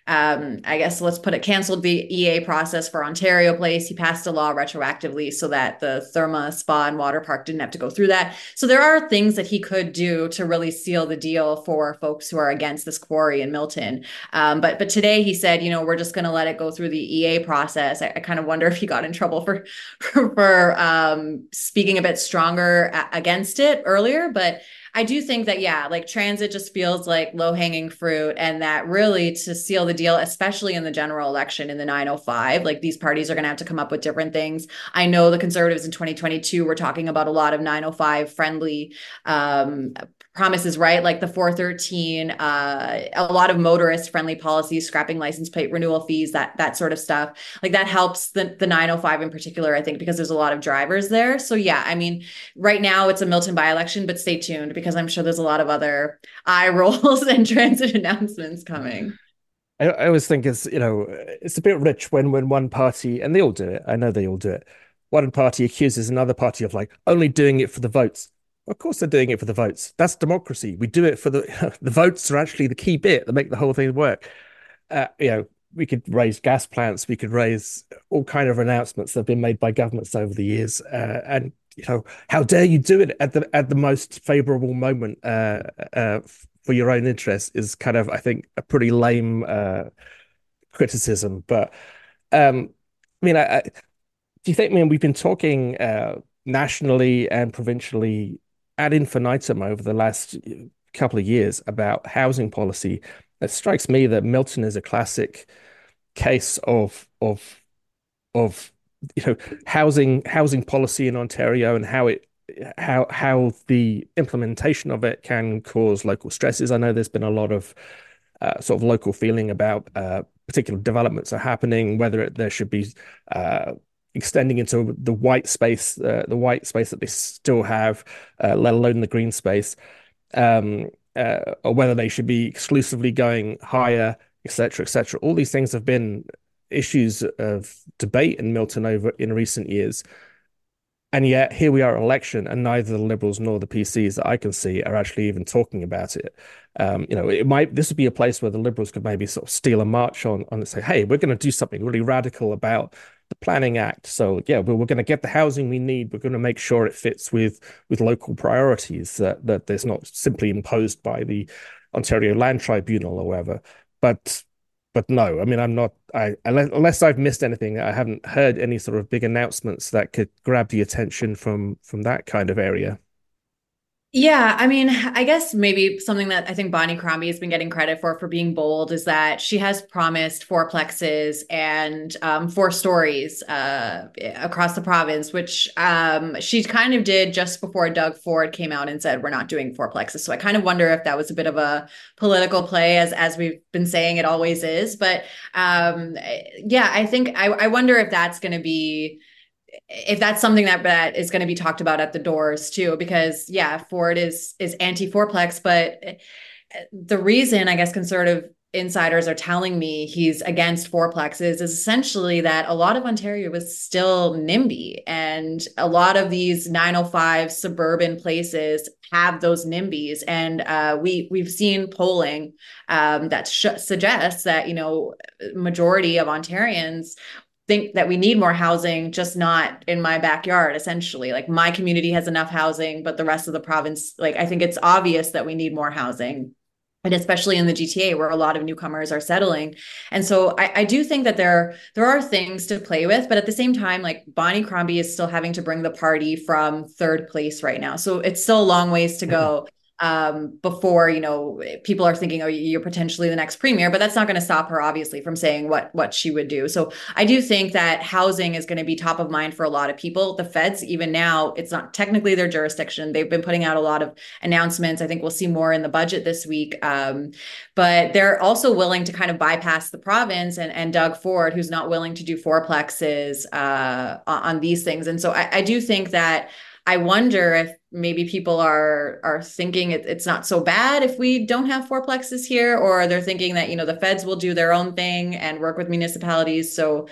um, I guess let's put it, canceled the E A process for Ontario Place. He passed a law retroactively so that the Therma Spa and Water Park didn't have to go through that. So there are things that he could do to really seal the deal for folks who are against this quarry in Milton. Um, but but today he said, you know, we're just going to let it go through the E A process. I, I kind of wonder if he got in trouble for for, for um, speaking a bit stronger a- against it earlier, but I do think that, yeah, like transit just feels like low hanging fruit, and that really to seal the deal, especially in the general election in the nine oh five, like these parties are going to have to come up with different things. I know the Conservatives in twenty twenty-two were talking about a lot of nine oh five friendly um, promises, right? Like the four thirteen, uh, a lot of motorist friendly policies, scrapping license plate renewal fees, that that sort of stuff. Like that helps the, the nine oh five in particular, I think, because there's a lot of drivers there. So yeah, I mean, right now it's a Milton by-election, but stay tuned because I'm sure there's a lot of other eye rolls and transit announcements coming. I, I always think it's, you know, it's a bit rich when when one party, and they all do it, I know they all do it, one party accuses another party of like only doing it for the votes. Of course they're doing it for the votes. That's democracy. We do it for the the votes are actually the key bit that make the whole thing work. Uh, you know, we could raise gas plants, we could raise all kind of announcements that have been made by governments over the years, uh, and you know, how dare you do it at the at the most favorable moment uh, uh, for your own interests is kind of, I think, a pretty lame uh, criticism. But um, I mean, I, I, do you think? I mean, we've been talking uh, nationally and provincially ad infinitum over the last couple of years about housing policy. It strikes me that Milton is a classic case of of of you know housing housing policy in Ontario and how it how how the implementation of it can cause local stresses. I know there's been a lot of uh, sort of local feeling about uh, particular developments are happening, whether it, there should be uh, extending into the white space, uh, the white space that they still have, uh, let alone the green space, um, uh, or whether they should be exclusively going higher, et cetera, et cetera. All these things have been issues of debate in Milton over in recent years. And yet here we are at election, and neither the Liberals nor the P Cs that I can see are actually even talking about it. Um, you know, it might this would be a place where the Liberals could maybe sort of steal a march on, on and say, hey, we're going to do something really radical about the Planning Act. So yeah, we're, we're going to get the housing we need. We're going to make sure it fits with with local priorities, that that there's not simply imposed by the Ontario Land Tribunal or whatever. But But no, I mean, I'm not, I, unless I've missed anything, I haven't heard any sort of big announcements that could grab the attention from from that kind of area. Yeah, I mean, I guess maybe something that I think Bonnie Crombie has been getting credit for for being bold is that she has promised fourplexes and um, four stories uh, across the province, which um, she kind of did just before Doug Ford came out and said, we're not doing fourplexes. So I kind of wonder if that was a bit of a political play, as as we've been saying it always is. But um, yeah, I think I, I wonder if that's going to be if that's something that, that is going to be talked about at the doors too, because yeah, Ford is is anti-fourplex, but the reason I guess conservative insiders are telling me he's against fourplexes is essentially that a lot of Ontario is still NIMBY, and a lot of these nine oh five suburban places have those NIMBYs, and uh, we we've seen polling um, that sh- suggests that you know majority of Ontarians think that we need more housing, just not in my backyard, essentially. Like my community has enough housing, but the rest of the province, like I think it's obvious that we need more housing. And especially in the G T A where a lot of newcomers are settling. And so I, I do think that there, there are things to play with, but at the same time, like Bonnie Crombie is still having to bring the party from third place right now. So it's still a long ways to go. Um, before, you know, people are thinking, oh, you're potentially the next premier, but that's not going to stop her, obviously, from saying what what she would do. So I do think that housing is going to be top of mind for a lot of people. The feds, even now, it's not technically their jurisdiction. They've been putting out a lot of announcements. I think we'll see more in the budget this week. Um, but they're also willing to kind of bypass the province and, and Doug Ford, who's not willing to do fourplexes uh, on these things. And so I, I do think that I wonder if maybe people are are thinking it, it's not so bad if we don't have fourplexes here, or they're thinking that, you know, the feds will do their own thing and work with municipalities. So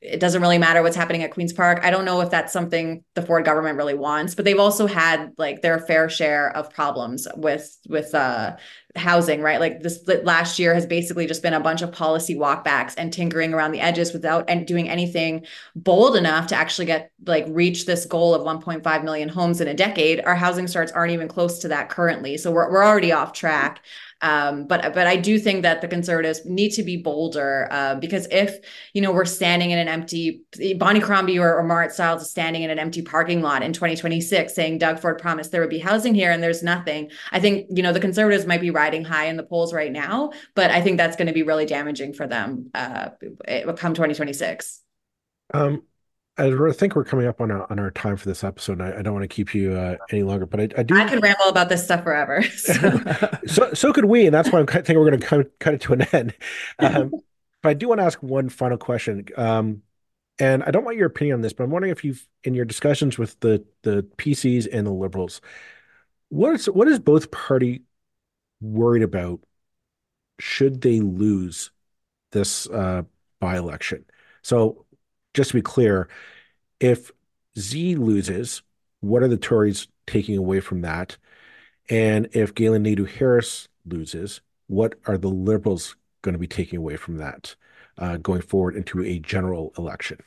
it doesn't really matter what's happening at Queen's Park. I don't know if that's something the Ford government really wants, but they've also had like their fair share of problems with with uh, housing, right? Like this last year has basically just been a bunch of policy walkbacks and tinkering around the edges without and doing anything bold enough to actually get like reach this goal of one point five million homes in a decade. Our housing starts aren't even close to that currently, so we're we're already off track. Um, but but I do think that the Conservatives need to be bolder uh, because if, you know, we're standing in an empty, Bonnie Crombie or, or Marit Stiles is standing in an empty parking lot in twenty twenty-six saying Doug Ford promised there would be housing here and there's nothing. I think, you know, the Conservatives might be riding high in the polls right now, but I think that's going to be really damaging for them uh, come twenty twenty-six. Um, I think we're coming up on our, on our time for this episode. I, I don't want to keep you uh, any longer, but I, I do. I could ramble about this stuff forever. So, so, so could we, and that's why I think we're going to cut, cut it to an end. Um, but I do want to ask one final question, um, and I don't want your opinion on this, but I'm wondering if you've, in your discussions with the the P Cs and the Liberals, what is what is both party worried about? Should they lose this uh, by-election? So. Just to be clear, if Z loses, what are the Tories taking away from that? And if Galen Nadeau-Harris loses, what are the Liberals going to be taking away from that uh, going forward into a general election?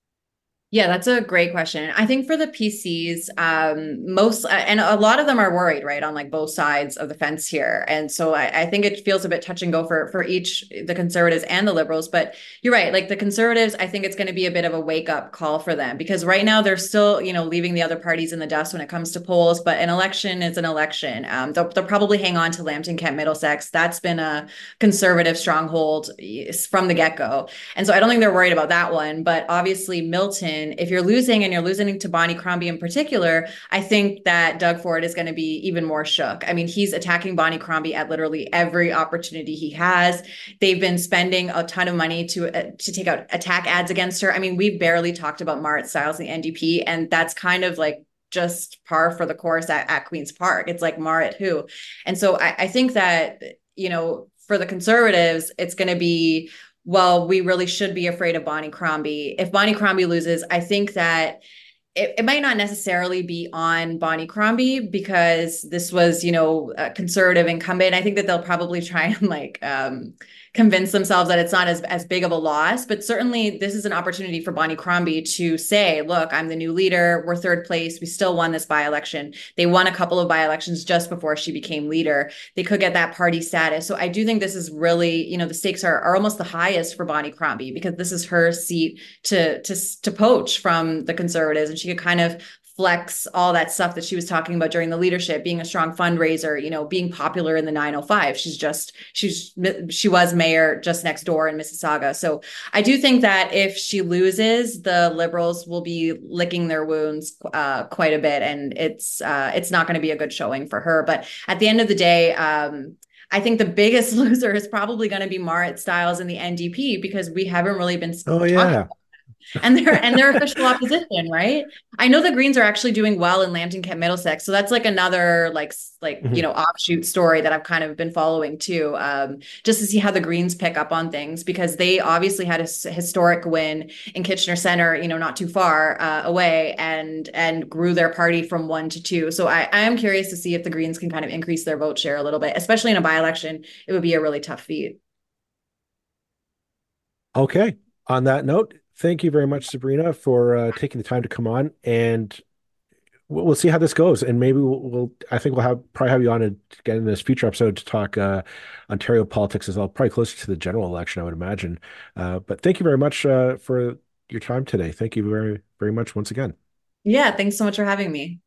Yeah, that's a great question. I think for the P Cs, um, most, and a lot of them are worried, right, on like both sides of the fence here. And so I, I think it feels a bit touch and go for, for each, the Conservatives and the Liberals. But you're right, like the Conservatives, I think it's going to be a bit of a wake up call for them because right now they're still, you know, leaving the other parties in the dust when it comes to polls. But an election is an election. Um, they'll, they'll probably hang on to Lambton, Kent, Middlesex. That's been a Conservative stronghold from the get-go. And so I don't think they're worried about that one. But obviously, Milton, if you're losing and you're losing to Bonnie Crombie in particular, I think that Doug Ford is going to be even more shook. I mean, he's attacking Bonnie Crombie at literally every opportunity he has. They've been spending a ton of money to uh, to take out attack ads against her. I mean, we've barely talked about Marit Stiles and the N D P, and that's kind of like just par for the course at, at Queen's Park. It's like Marit who. And so I, I think that, you know, for the Conservatives, it's going to be, well, we really should be afraid of Bonnie Crombie. If Bonnie Crombie loses, I think that it, it might not necessarily be on Bonnie Crombie because this was, you know, a Conservative incumbent. I think that they'll probably try and like um, convince themselves that it's not as, as big of a loss. But certainly this is an opportunity for Bonnie Crombie to say, look, I'm the new leader. We're third place. We still won this by-election. They won a couple of by-elections just before she became leader. They could get that party status. So I do think this is really, you know, the stakes are, are almost the highest for Bonnie Crombie because this is her seat to, to, to poach from the Conservatives. And she could kind of flex all that stuff that she was talking about during the leadership, being a strong fundraiser, you know, being popular in the nine oh five. She's just, she's, she was mayor just next door in Mississauga. So I do think that if she loses, the Liberals will be licking their wounds uh, quite a bit. And it's, uh, it's not going to be a good showing for her. But at the end of the day, um, I think the biggest loser is probably going to be Marit Stiles and the N D P because we haven't really been oh, talking yeah. about and they're and they're official opposition, right? I know the Greens are actually doing well in Lambton, Kent, Middlesex, so that's like another like like mm-hmm. you know offshoot story that I've kind of been following too, um, just to see how the Greens pick up on things because they obviously had a historic win in Kitchener Centre, you know, not too far uh, away, and and grew their party from one to two. So I, I am curious to see if the Greens can kind of increase their vote share a little bit, especially in a by-election. It would be a really tough feat. Okay. On that note. Thank you very much, Sabrina, for uh, taking the time to come on, and we'll, we'll see how this goes. And maybe we'll, we'll I think we'll have probably have you on again in this future episode to talk uh, Ontario politics as well, probably closer to the general election, I would imagine. Uh, but thank you very much uh, for your time today. Thank you very, very much once again. Yeah, thanks so much for having me.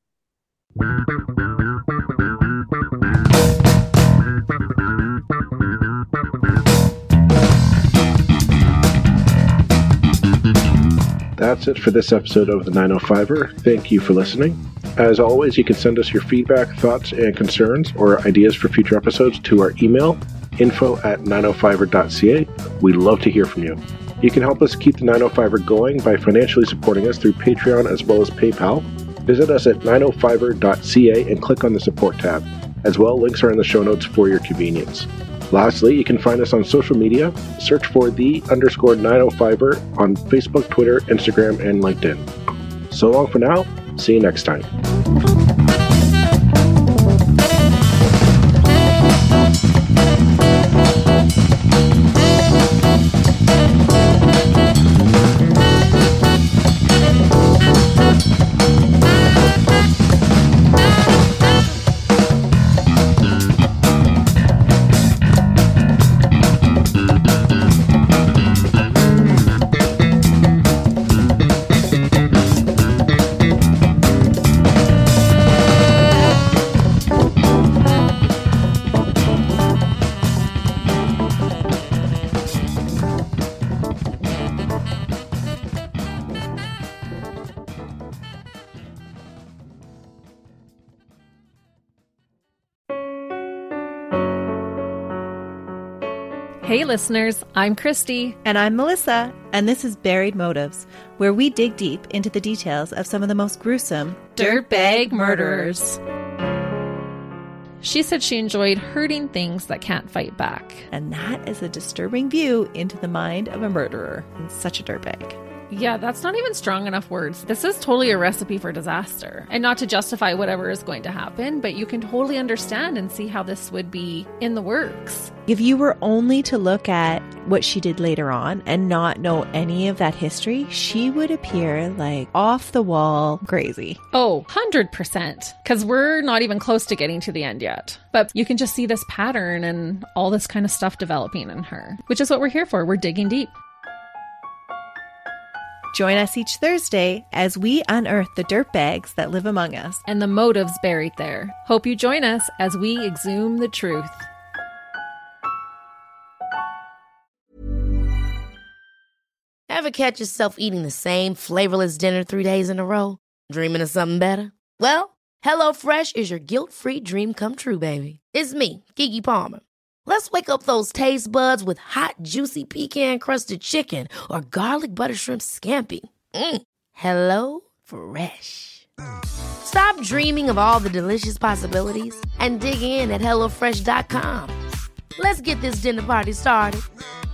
That's it for this episode of the nine oh fiver. Thank you for listening. As always, you can send us your feedback, thoughts, and concerns or ideas for future episodes to our email, info at nine oh fiver dot c a. We'd love to hear from you. You can help us keep the nine oh fiver going by financially supporting us through Patreon as well as PayPal. Visit us at nine oh fiver dot c a and click on the support tab. As well, links are in the show notes for your convenience. Lastly, you can find us on social media. Search for the underscore nine oh fiber on Facebook, Twitter, Instagram, and LinkedIn. So long for now. See you next time. Hey listeners, I'm Christy. And I'm Melissa, and this is Buried Motives, where we dig deep into the details of some of the most gruesome dirtbag murderers. She said she enjoyed hurting things that can't fight back. And that is a disturbing view into the mind of a murderer and such a dirtbag. Yeah, that's not even strong enough words. This is totally a recipe for disaster. And not to justify whatever is going to happen, but you can totally understand and see how this would be in the works. If you were only to look at what she did later on and not know any of that history, she would appear like off the wall crazy. Oh, one hundred percent. Because we're not even close to getting to the end yet. But you can just see this pattern and all this kind of stuff developing in her, which is what we're here for. We're digging deep. Join us each Thursday as we unearth the dirtbags that live among us and the motives buried there. Hope you join us as we exhume the truth. Ever catch yourself eating the same flavorless dinner three days in a row? Dreaming of something better? Well, HelloFresh is your guilt-free dream come true, baby. It's me, Keke Palmer. Let's wake up those taste buds with hot, juicy pecan-crusted chicken or garlic butter shrimp scampi. Mm. Hello Fresh. Stop dreaming of all the delicious possibilities and dig in at hello fresh dot com. Let's get this dinner party started.